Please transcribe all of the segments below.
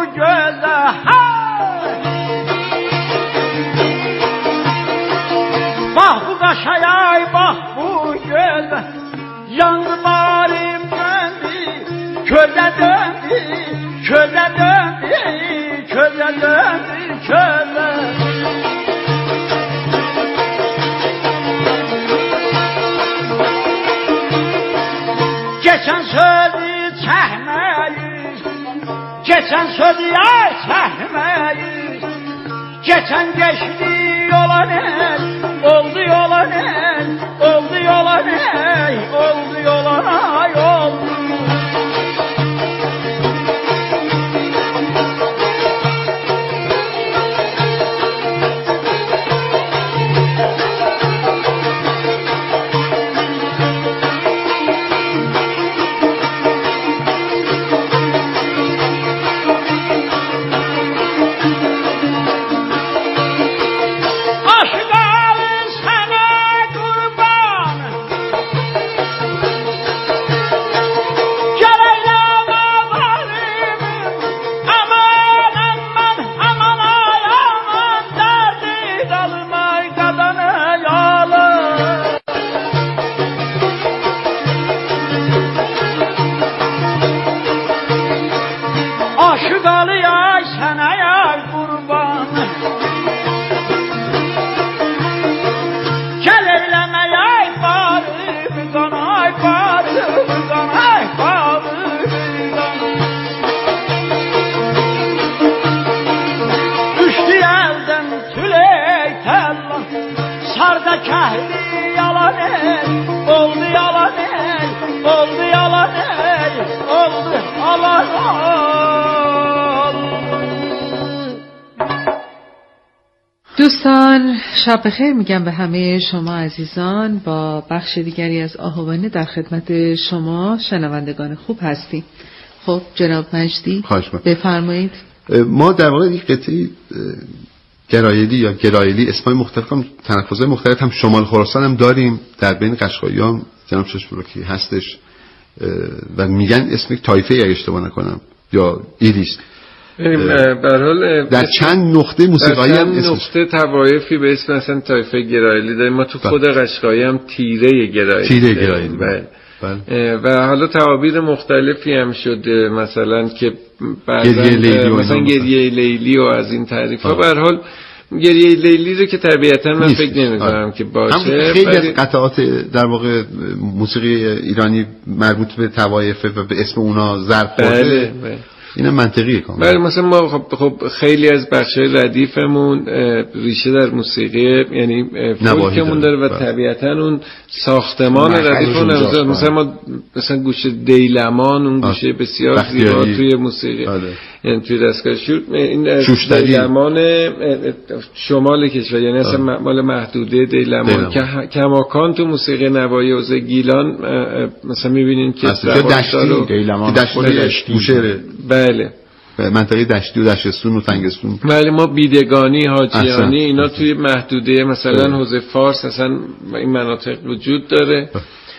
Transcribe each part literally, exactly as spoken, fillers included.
göze bak bu kaşa yay bak bu göze yandı barim döndü köze döndü köze döndü köze döndü köze geçen sözü çekmeyiz geçen sözü ya çekmeyiz geçen geçti yola ne oldu yola ne oldu yola ne oldu yola ne oldu دوستان شب بخیر میگم به همه شما عزیزان. با بخش دیگری از آهوانه در خدمت شما شنوندگان خوب هستیم. خب جناب مجدی بفرمایید. ما در واقع یک قطعه گرایلی یا گرایلی اسمای مختلف هم تلفظهای مختلف هم شمال خراسان هم داریم، در بین قشقایی هم جناب چشم‌بروکی هستش و میگن اسم یک طایفه اگه اشتباه نکنم یا ایلیست. به هر حال در چند نقطه موسیقایی هم اسم نقطه طوایفی به اسم مثلا طایفه گرایلی داریم. ما تو خود قشقایی هم تیره گرایلی تیره گرایلی بله. و حالا تعابیر مختلفی هم شده، مثلا که بعضا مثلا گریه لیلی و از این تعریف‌ها. به هر حال گریه لیلی رو که طبیعتا من فکر نمی‌کنم که باشه. خیلی از قطعات در واقع موسیقی ایرانی مربوط به طوایف و به اسم اونا ضرب خورده. بله بله. اینا منطقیه کاملا. بله مثلا ما خب, خب خیلی از بخشای ردیفمون ریشه در موسیقی یعنی فولکمون داره و طبیعتا اون ساختمان ردیفمون مثلا, مثلا ما مثلا گوشه دیلمان اون گوشه بسیار زیبا توی موسیقی یعنی توی دستگاه شور این دیلمان شمال کشور یعنی اصلا مال محدوده دیلمان که کماکان تو موسیقی نوایی حوزه گیلان مثلا می‌بینین که دشتی دیلمان دشتی گوشه بله منطقه دشتی و دشتستون و تنگستون. بله ما بیدگانی حاجیانی اینا توی محدوده مثلا حوزه فارس اصلا این مناطق وجود داره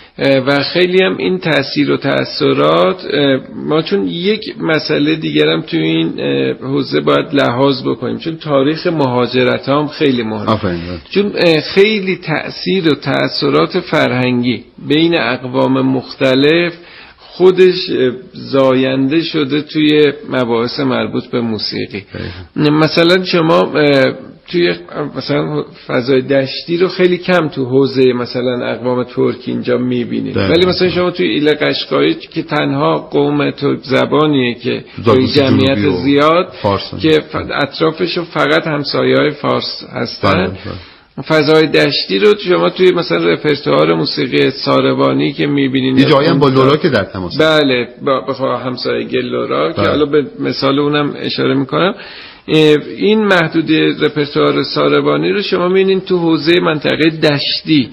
و خیلی هم این تأثیر و تأثیرات ما چون یک مسئله دیگرم توی این حوزه باید لحاظ بکنیم چون تاریخ مهاجرت هم خیلی مهمه چون خیلی تأثیر و تأثیرات فرهنگی بین اقوام مختلف خودش زاینده شده توی مباحث مربوط به موسیقی. مثلا شما توی مثلا فضای دشتی رو خیلی کم تو حوزه مثلا اقوام ترک اینجا میبینید، ولی مثلا شما توی ایل قشقایی که تنها قوم ترک زبانیه که توی جمعیت زیاد که اطرافش فقط همسایه‌های فارس هستن، فضای دشتی رو شما توی مثلا رپرتوار موسیقی ساربانی که می‌بینید یه جایی هم با لوراک در تماس. بله با همسایه لوراک که حالا به مثال اونم اشاره می‌کنم. این محدوده رپرتوار ساربانی رو شما می‌بینید تو حوزه منطقه دشتی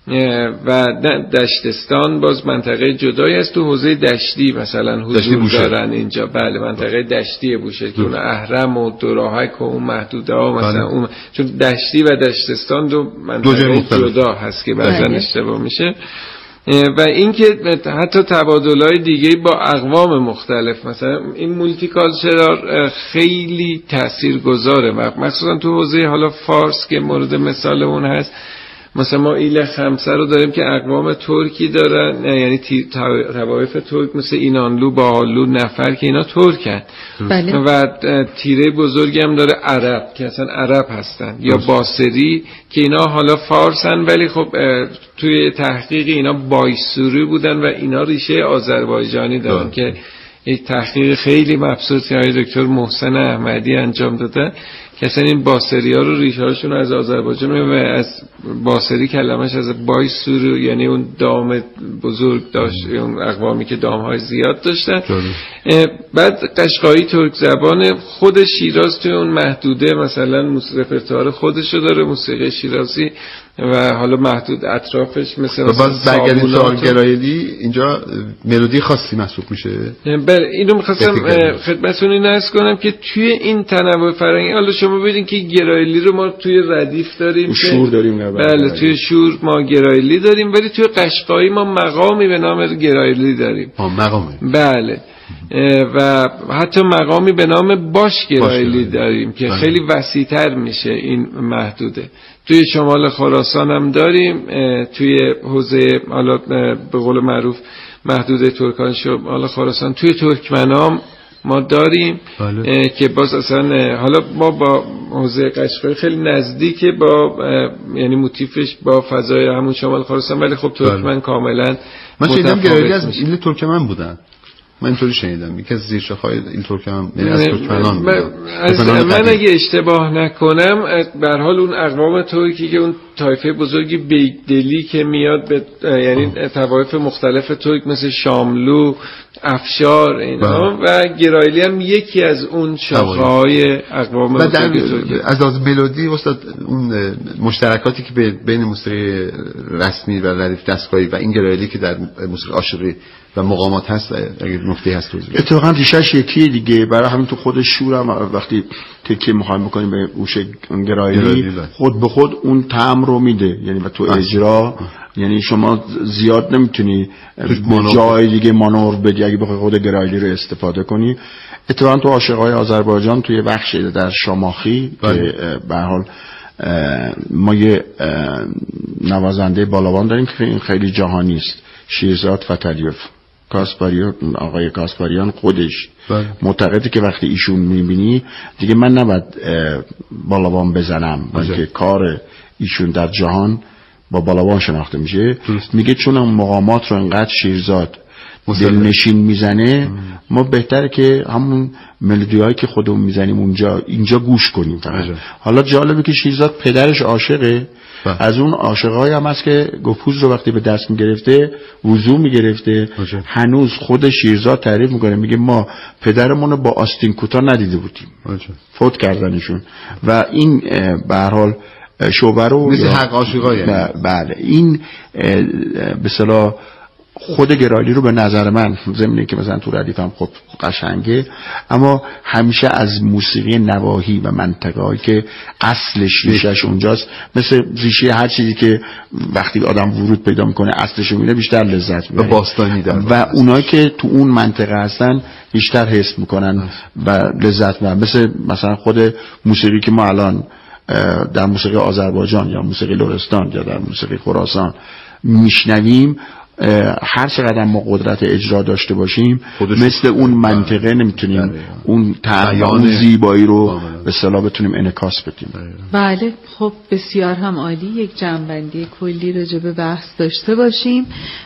و دشتستان باز منطقه جدایی است. تو حوزه دشتی مثلا حضور دارن اینجا. بله منطقه دشتی بوشهر که اون اهرم و دوراهک و اون محدوده ها مثلا اون چون دشتی و دشتستان دو منطقه جدا هست که بعضا اشتباه میشه. و اینکه حتی تبادل‌های دیگه با اقوام مختلف، مثلا این مولتی کالچرال خیلی تاثیرگذاره و مخصوصا تو حوزه حالا فارس که مورد مثال اون هست. مثلا ما ایل خمسه رو داریم که اقوام ترکی دارن، یعنی طوایف ترک مثل اینانلو، باهالو، نفر که اینا ترکن. بله. و تیره بزرگی هم داره عرب که اصلا عرب هستن، یا باسری که اینا حالا فارسن ولی خب توی تحقیق اینا بایسوری بودن و اینا ریشه آذربایجانی دارن. بله. که یک تحقیق خیلی مبسوط که آقای دکتر محسن احمدی انجام دادن که اصلا این باسری ها رو ریشه هاشون از آذربایجان و از باسری کلمش از بایسور، یعنی اون دام بزرگ داشت، اون اقوامی که دام های زیاد داشتن. بعد قشقایی ترک زبان، خود شیراز توی اون محدوده مثلا رپرتوار خودش رو داره، موسیقی شیرازی و حالا محدود اطرافش مثل باز برگردیم سوال گرایلی، اینجا ملودی خاصی محسوب میشه. بله اینو می‌خواستم خدمتتون این عرض کنم که توی این تنوع فرهنگی حالا شما ببینید که گرایلی رو ما توی ردیف داریم، شور داریم. بله توی شور ما گرایلی داریم، ولی توی قشقایی ما مقامی به نام گرایلی داریم. ها مقامی. بله و حتی مقامی به نام باش گرایلی داریم که بله. خیلی وسیع‌تر میشه این محدوده. توی شمال خراسان هم داریم، توی حوزه حالا به قول معروف محدوده ترکان شمال خراسان، توی ترکمنام ما داریم. بله. که باز اصلا حالا ما با حوزه قشقایی خیلی نزدیکه، با یعنی موتیفش با فضای همون شمال خراسان، ولی خب ترکمن بله. کاملا من شنیدم گرایلی از ایل ترکمن بودن، من اینطوری شنیدم یکی از زیرشاخه‌های این ترکمن، یعنی از ترکمنان من, من اگه اشتباه نکنم به هر حال اون اقوام ترکی که اون طایفه بزرگی بیگدلی که میاد به یعنی طوایف مختلف ترک مثل شاملو، افشار اینا و گرایلی هم یکی از اون شاخه‌های اقوام ترکی. از از ملودی استاد اون مشترکاتی که بین موسیقی رسمی و ردیف دستگاهی و این گرایلی که در موسیقی عاشقی و مقامات هست، اگه نکته هست توضیح بدید. اتفاقا ریشش یکی دیگه، برای همین تو خود شورم وقتی تکیه می‌خوایم بکنیم به گوشه گرایلی خود به خود اون طعم رو میده، یعنی و تو اجرا یعنی شما زیاد نمیتونی جای دیگه مانور بدی اگه بخوای خود گرایلی رو استفاده کنی. اتفاقا تو عاشقای آذربایجان توی بخش در شاماخی که به هر حال ما یه نوازنده بالاوان داریم که این خیلی جهانی است، شیرزاد فتلیوف. کاسپاریان، آقای کاسپاریان خودش بله. معتقده که وقتی ایشون میبینی دیگه من نباید بالاوان بزنم، بلکه کار ایشون در جهان با بالاوان شناخته میشه. درست. میگه چون اون مقامات رو انقدر شیرزاد دلنشین میزنه ام. ما بهتره که همون ملودی هایی که خودمون میزنیم اونجا اینجا گوش کنیم فقط. حالا جالبه که شیرزاد پدرش عاشقه، از اون عاشقای هم هست که گپوز رو وقتی به دست میگرفته وضو میگرفته، هنوز خود شیرزاد تعریف میکنه، میگه ما پدرمون رو با آستین کوتاه ندیده بودیم، فوت کردنشون. و این به هر حال شعبه رو مثل حق عاشقای بله این به اصطلاح خود گرایلی رو به نظر من ضمن که مثلا تو ردیف هم خب قشنگه، اما همیشه از موسیقی نواحی و منطقه‌ای که اصلش ریشش اونجاست، مثل ریشه هر چیزی که وقتی آدم ورود پیدا میکنه اصلش رو میبینه بیشتر لذت میبره، باستانی در و اونایی که تو اون منطقه هستن بیشتر حس میکنن و لذت میبرن. مثل مثلا خود موسیقی که ما الان در موسیقی آذربایجان یا موسیقی لرستان یا در موسیقی خراسان میشنویم، هر چقدر ما قدرت اجرا داشته باشیم مثل اون منطقه نمیتونیم اون تعیان زیبایی رو به اصطلاح بتونیم انعکاس بدیم. بله خب بسیار هم عالی. یک جنبندی کلی راجع به بحث داشته باشیم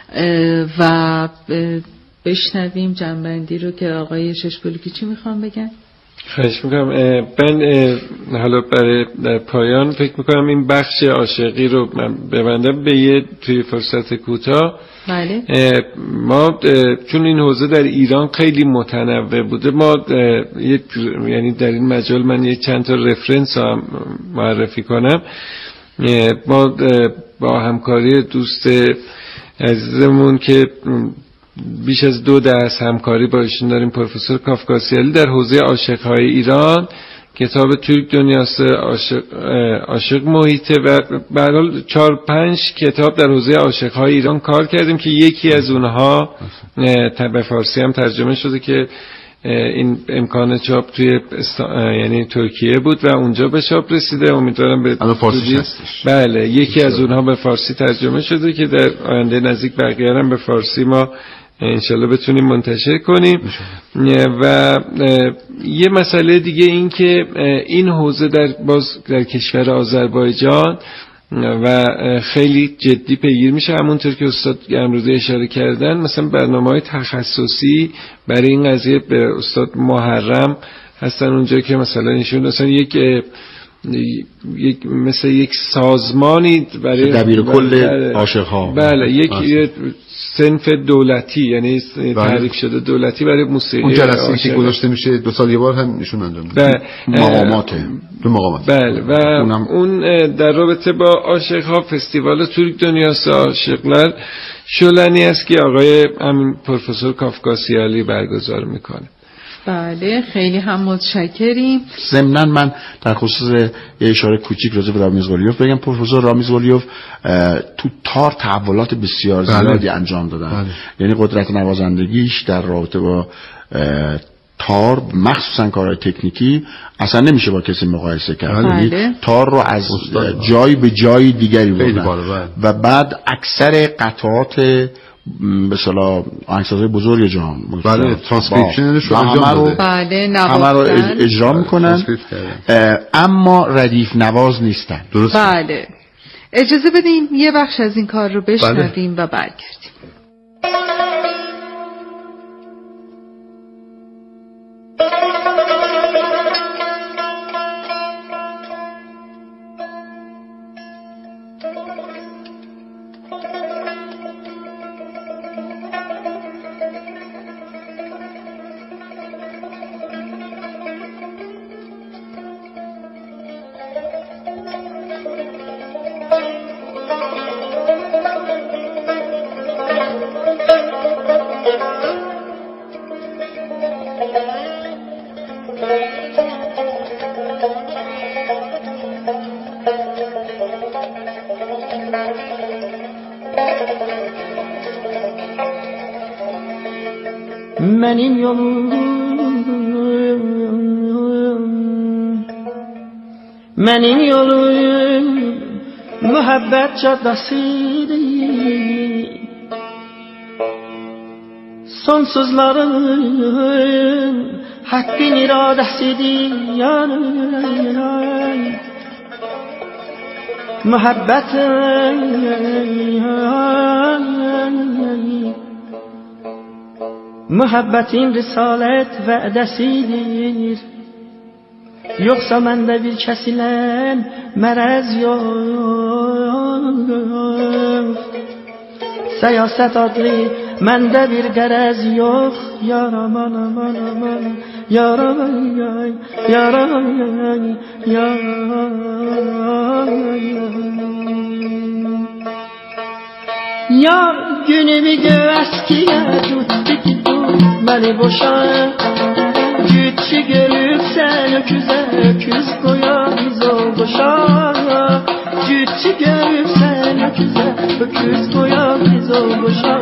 و بشنویم جنبندی رو که آقای ششبلوکی چی میخوام بگن. خواهش میکنم. من حالا برای در پایان فکر میکنم این بخش عاشقی رو من ببندم به یه توی فرصت کوتاه. بله. ما چون این حوزه در ایران خیلی متنوع بوده، ما یعنی در این مجال من یه چند تا رفرنس هم معرفی کنم. ما با همکاری دوست عزیزمون که بیش از دو دست همکاری با ایشون داریم، پروفسور کافکاسیالی، در حوزه عاشق‌های ایران کتاب ترک دنیاست، عاشق عاشق محیطه و به هر حال چهار پنج کتاب در حوزه عاشق‌های ایران کار کردیم که یکی از اونها به فارسی هم ترجمه شده که این امکان چاپ توی استا... یعنی ترکیه بود و اونجا به چاپ رسیده. امیدوارم به فارسی هستش. بله یکی از اونها به فارسی ترجمه شده که در آینده نزدیک بقیه هم به فارسی ما انشالله بتونیم منتشر کنیم. و یه مسئله دیگه این که این حوزه در باز در کشور آذربایجان و خیلی جدی پیگیر میشه، همونطور که استاد امروزه اشاره کردن. مثلا برنامه‌های تخصصی برای این قضیه به استاد محرم هستن اونجا که مثلا ایشون مثلا یک یک مثل یک سازمانی برای دبیر کل عاشق‌ها، بله یک صنف دولتی، یعنی تعریف شده دولتی برای موسیقی. اون جلسه‌ای که گذاشته میشه دو سال یه بار هم نشون انجام میده. مقامات دو مقامات. بله و اونم... اون در رابطه با عاشق‌ها فستیوال ترک دنیاست عاشق‌لر شلنی است که آقای همین پروفسور کافکاسیالی برگزار میکنه. بله خیلی هم متشکریم. ضمناً من در خصوص اشاره کوچیک راجع به رامیز قلیوف بگم، پروفسور رامیز قلیوف تو تار تحولات بسیار زیادی بله. انجام دادن. بله. یعنی قدرت نوازندگیش در رابطه با تار مخصوصا کارهای تکنیکی اصلا نمیشه با کسی مقایسه کرد. بله. تار رو از جای به جای دیگری بردن و بعد اکثر قطعات به اصطلاح آهنگسازهای بزرگ جهان بله ترانسکریپشنش رو انجام داده، بله همه رو اجرا میکنن اما ردیف نواز نیستن. درست. بله اجازه بدیم یه بخش از این کار رو بشنویم بله. و برگردیم. Mənim yolum, mənim yolum mühabbət caddəsidir. Sonsuzların haqqın iradəsidir. Mühabbətin Mühabbətin risalət vədəsidir. Yoxsa məndə bir kəsilən mərəz yox. Səyasət adlı məndə bir qərəz yox. Yaram anam anam anam yaram ay yaram ay ya günümü göğeskiye tuttu ki beni boşa. Güççü görüp sen öküze öküz koyan zor boşa. Güççü görüp sen öküze öküz koyan zor boşa.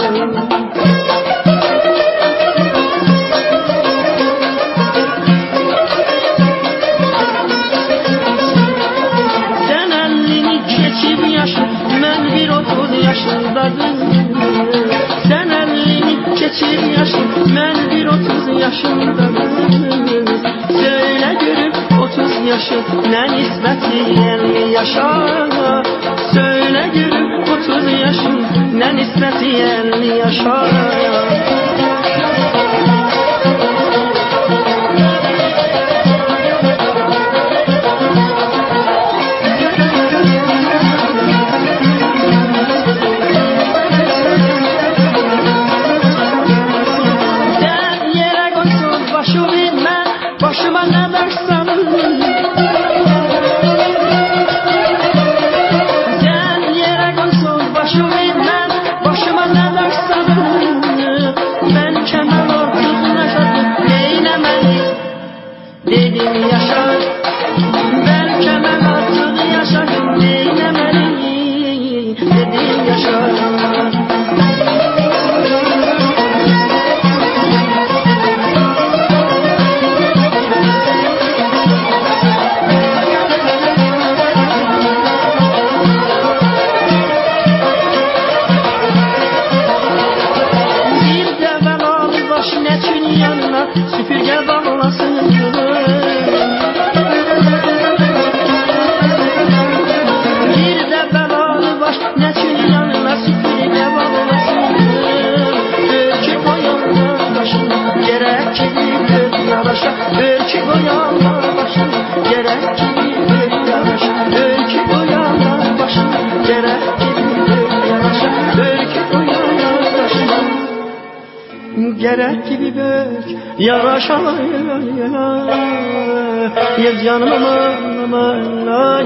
Sen elini keçip yaşın, ben bir otuz yaşındayım. Sen elini keçip yaşın, ben bir otuz yaşındayım. Söyle görüp otuz yaşın ne nispeti elli yaşa. Söyle görüp otuz yaşın ne nispeti elli yaşa. Başıma ne dersen sen yere koysun başımı ben. Başıma ne dersen ben kemer artık ne kadar neylemeli dedim yaşa. yaşa gerek gibi bök yaraşar yel canım aman aman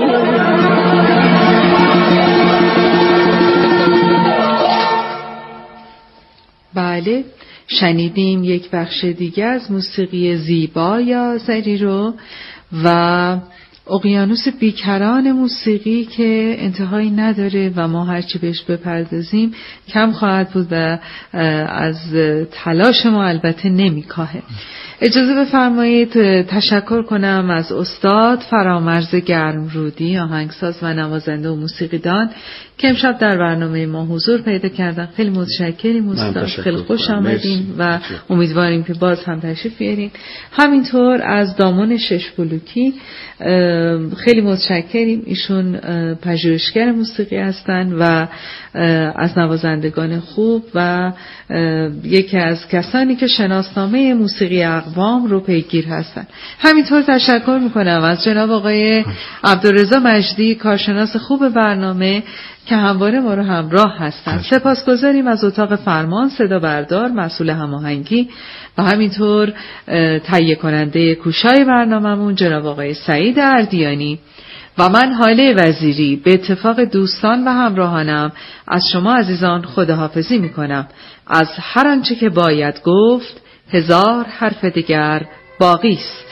بله شنیدیم یک بخش دیگه از موسیقی زیبا یا زری رو و اقیانوس بیکران موسیقی که انتهایی نداره و ما هرچی بهش بپردازیم کم خواهد بود و از تلاش ما البته نمیکاهه. اجازه بفرمایید تشکر کنم از استاد فرامرز گرمرودی، آهنگساز و نوازنده و موسیقیدان که امشب در برنامه ما حضور پیدا کردن. خیلی متشکریم استاد، خیلی خوش آمدیم و امیدواریم که باز هم تشریف بیارین. همینطور از دامون شش بلوکی خیلی متشکریم، ایشون پژوهشگر موسیقی هستن و از نوازندگان خوب و یکی از کسانی که شناسنامه موسیقی اقوام رو پیگیر هستن. همینطور تشکر میکنم از جناب آقای عبدالرضا مجدی، کارشناس خوب برنامه که همواره ما رو همراه هستن. سپاسگزاریم از اتاق فرمان، صدا بردار، مسئول هماهنگی و همینطور تهیه کننده کوشای برنامه‌مون جناب آقای سعید اردیانی و من حاله وزیری به اتفاق دوستان و همراهانم از شما عزیزان خداحافظی میکنم. از هر آنچه که باید گفت هزار حرف دیگر باقی است.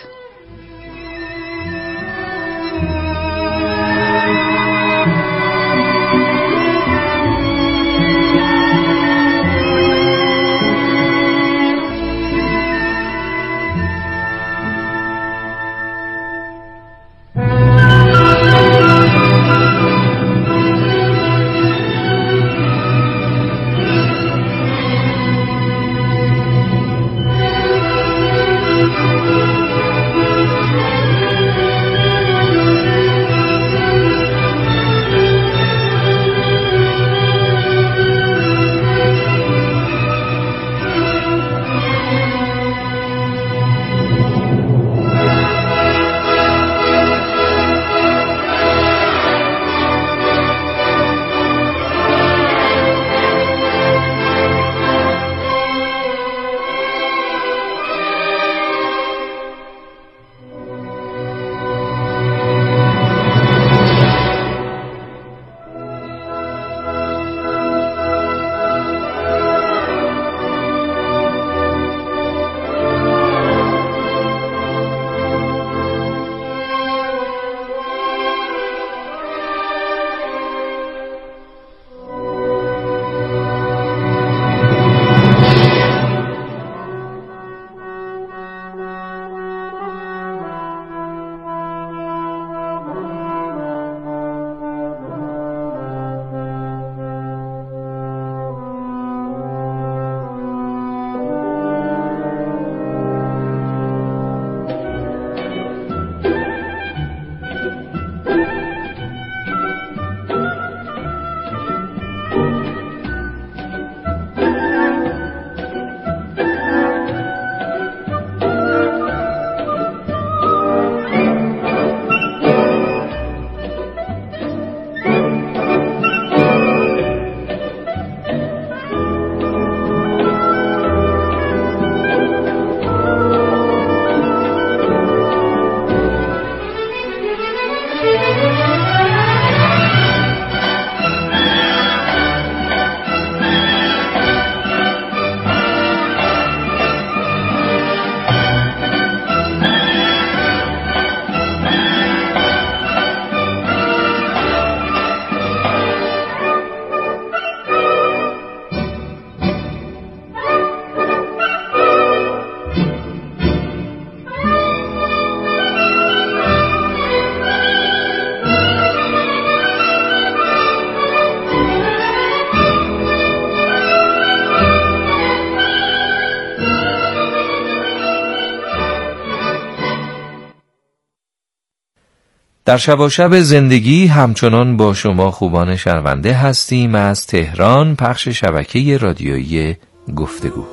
در شب و شب زندگی همچنان با شما خوبان شنونده هستیم از تهران، پخش شبکه رادیویی گفتگو.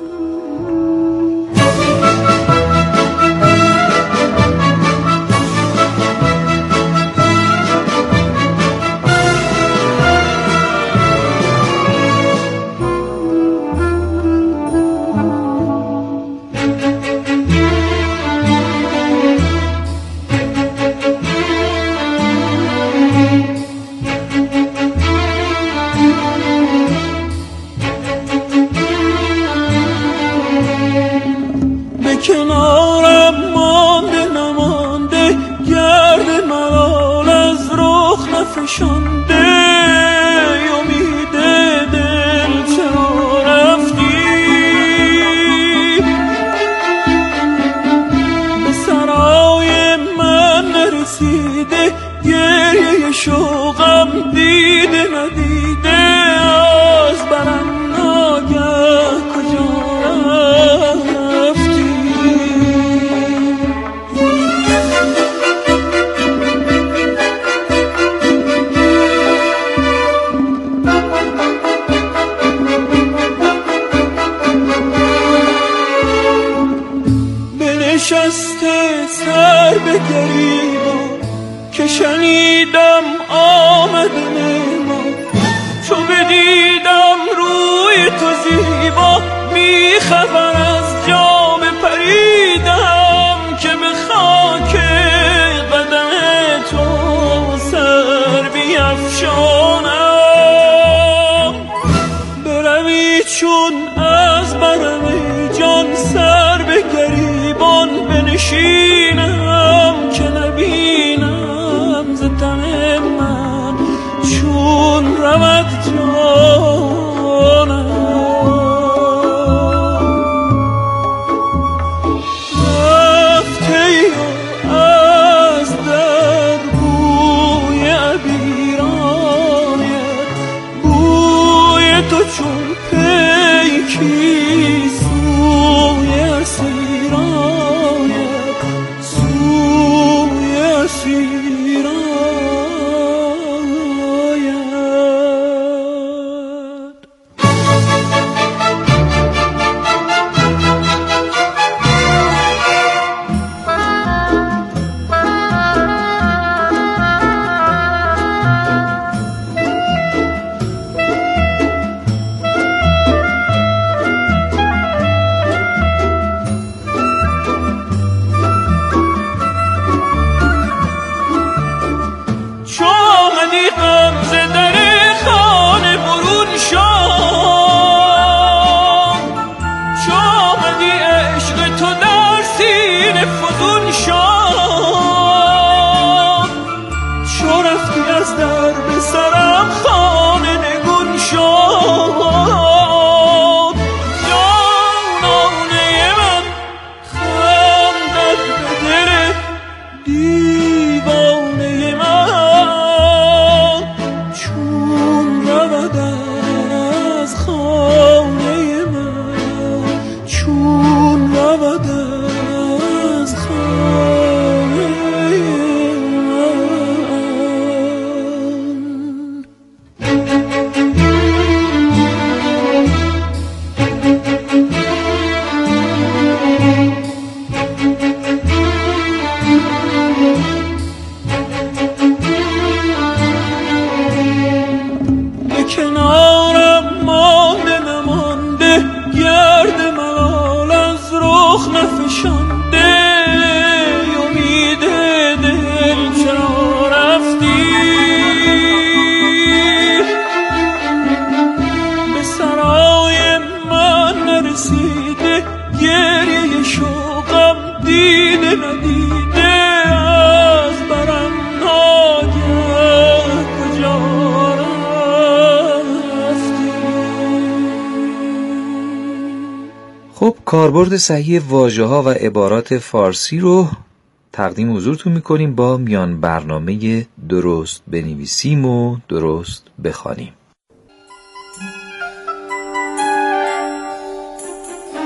کاربرد صحیح واژه‌ها و عبارات فارسی رو تقدیم حضورتون می‌کنیم با میان برنامه درست بنویسیم و درست بخوانیم.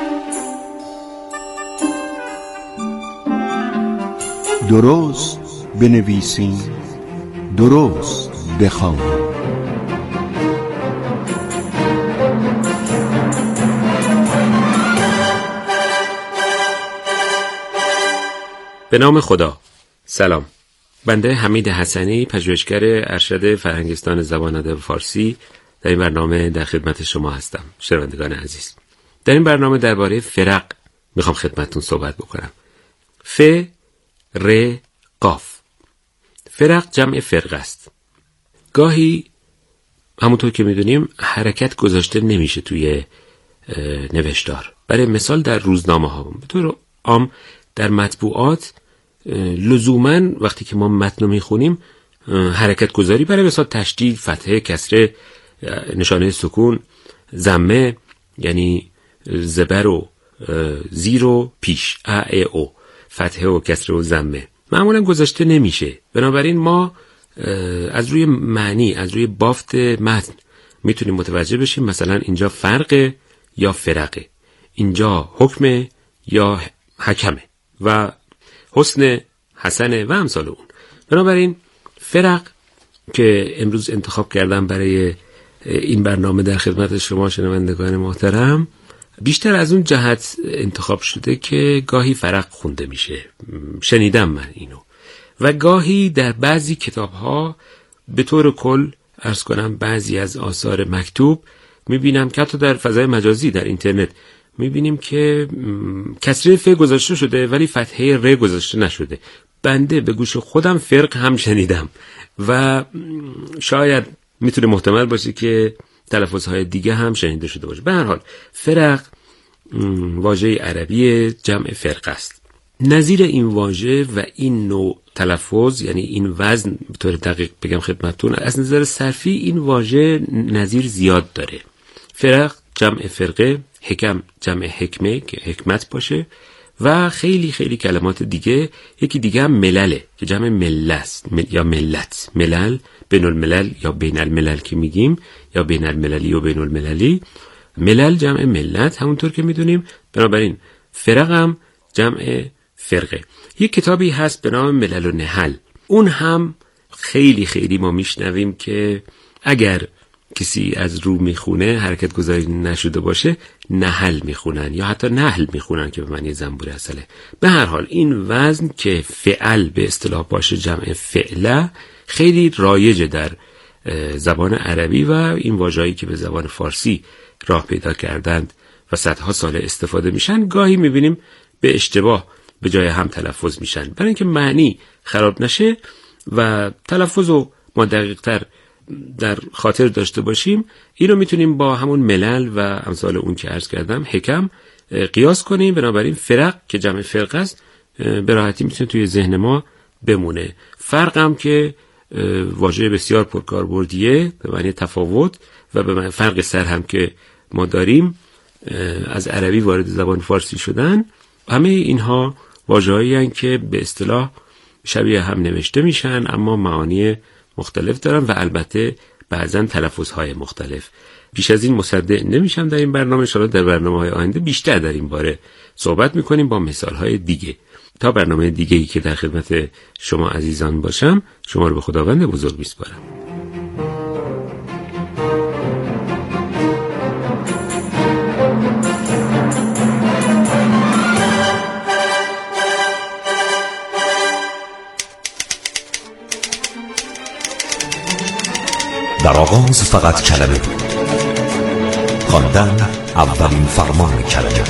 درست بنویسیم، درست بخوانیم. به نام خدا. سلام. بنده حمید حسنی، پژوهشگر ارشد فرهنگستان زبان ادب فارسی، در این برنامه در خدمت شما هستم. شنوندگان عزیز، در این برنامه درباره فرق میخوام خدمتتون صحبت بکنم. ف، ر، قاف. فرق جمع فرق است. گاهی همونطور که میدونیم حرکت گذاشته نمیشه توی نوشتار. برای مثال در روزنامه ها به طور عام در مطبوعات لزوماً وقتی که ما متن رو میخونیم حرکت گذاری برای مثال تشدید، فتحه، کسره، نشانه سکون، ضمه یعنی زبر و زیر و پیش، ا ا او، فتحه و کسره و ضمه معمولاً گذاشته نمیشه. بنابراین ما از روی معنی، از روی بافت متن میتونیم متوجه بشیم مثلا اینجا فرق یا فرقه، اینجا حکم یا حکمه و حسن، حسنه و امثال اون. بنابراین فرق که امروز انتخاب کردم برای این برنامه در خدمت شما شنوندگان محترم، بیشتر از اون جهت انتخاب شده که گاهی فرق خونده میشه، شنیدم من اینو، و گاهی در بعضی کتاب‌ها به طور کل عرض کنم بعضی از آثار مکتوب میبینم که حتی در فضای مجازی در اینترنت میبینیم که کسره ف گذاشته شده ولی فتحه ر گذاشته نشده. بنده به گوش خودم فرق هم شنیدم و شاید میتونه محتمل باشه که تلفظهای دیگه هم شنیده شده باشه. به هر حال فرق واژه عربی جمع فرق است. نظیر این واژه و این نوع تلفظ یعنی این وزن به طور دقیق بگم خدمتتون، از نظر صرفی این واژه نظیر زیاد داره. فرق جمع فرقه، حکم جمع حکمه که حکمت باشه و خیلی خیلی کلمات دیگه. یکی دیگه هم ملله که جمع مله است یا ملت، ملل بین الملل یا بین الملل که میگیم، یا بین المللی و بین المللی. ملل جمع ملت همونطور که میدونیم. بنابراین فرق هم جمع فرقه. یک کتابی هست به نام ملل و نحل، اون هم خیلی خیلی ما میشنویم که اگر کسی از رو میخونه حرکت گذاری نشده باشه نحل میخونن یا حتی نحل میخونن که به معنی زنبور اصله. به هر حال این وزن که فعل به اصطلاح باشه جمع فعله خیلی رایجه در زبان عربی و این واژه‌ای که به زبان فارسی راه پیدا کردند و صدها سال استفاده میشن گاهی میبینیم به اشتباه به جای هم تلفظ میشن. برای اینکه معنی خراب نشه و تلفظ رو ما دقیق تر در خاطر داشته باشیم، اینو میتونیم با همون ملل و امثال اون که عرض کردم حکم قیاس کنیم. بنابراین فرق که جمع فرق است به راحتی میتونه توی ذهن ما بمونه. فرق هم که واژه بسیار پرکاربردیه به معنی تفاوت و به معنی فرق سر هم که ما داریم از عربی وارد زبان فارسی شدن. همه اینها واژه‌هایی هستند که به اصطلاح شبیه هم نوشته میشن اما معانی مختلف دارن و البته بعضن تلفظهای مختلف. بیش از این مصدق نمیشم در این برنامه. ان شاءالله در برنامه‌های آینده بیشتر در این باره صحبت میکنیم با مثالهای دیگه. تا برنامه دیگه‌ای که در خدمت شما عزیزان باشم، شما رو به خداوند بزرگ میسپارم. در آغاز فقط کلمه بود، خواندن اولین فرمان کلمه.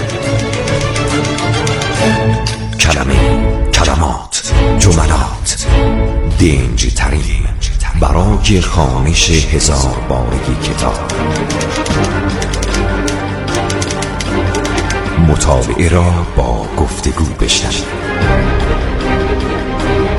کلمه، کلمات، جملات، دنج ترین برای خوانش هزار بارگی کتاب. مطالعه را با گفتگو بشنوید.